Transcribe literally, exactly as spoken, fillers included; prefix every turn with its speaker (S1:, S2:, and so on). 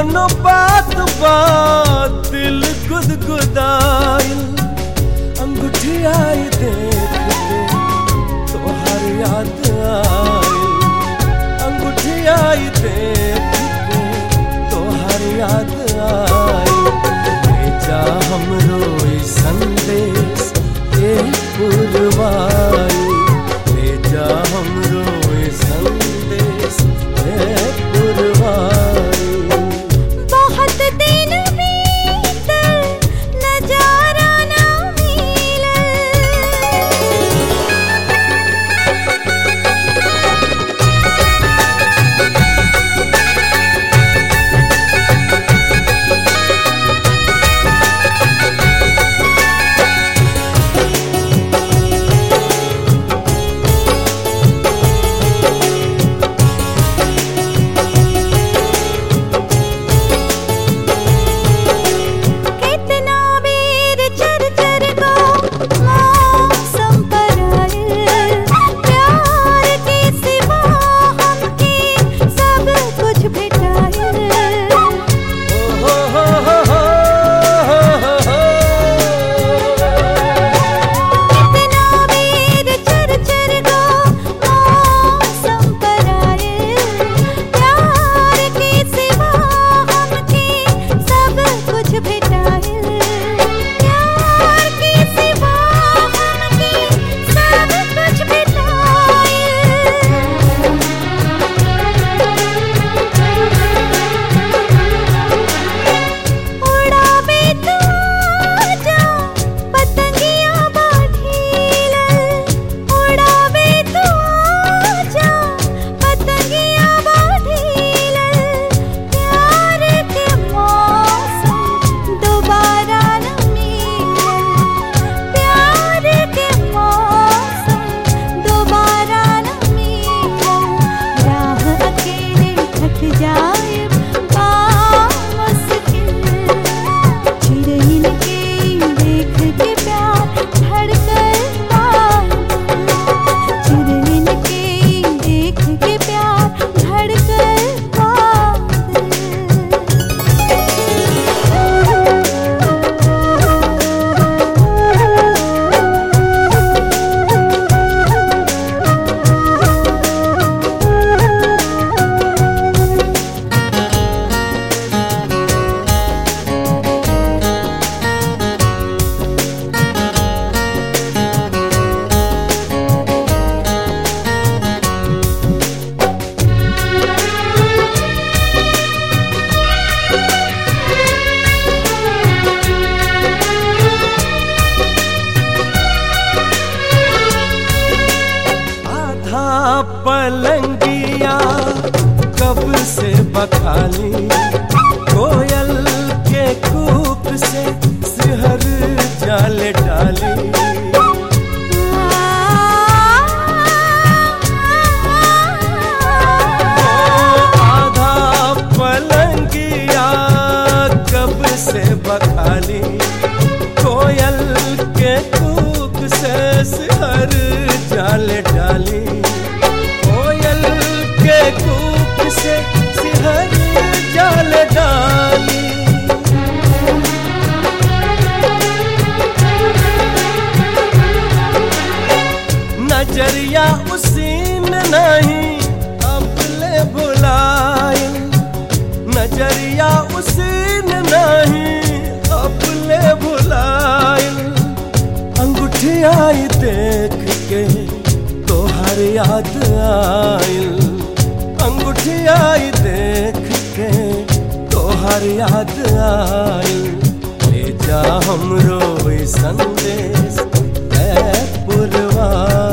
S1: कोनो बात बात दिल गुदगुदाइल अंगूठियाई देख के तोहर याद आइल अंगूठियाई देख के तोहर याद आइल भेजा हमरो ई संदेश ए पुरवाई भेजा हमरो ई संदेश ए पुरवाई। पलंगिया कब से बखाली कोयल के कूक से सिहर जाल डाली आधा पलंगिया कब से बखाली कोयल के कूक से सिहर जाल डाली कूप से सिहर जाल डाली नजरिया उसीन नहीं अब ले भुलाए नजरिया उसीन नहीं अब ले भुलाए अंगूठियाई देख के तोहर याद आइल अंगूठियाई देख के तोहर याद आइल भेजा हमरो ई संदेश ए पुरवाई।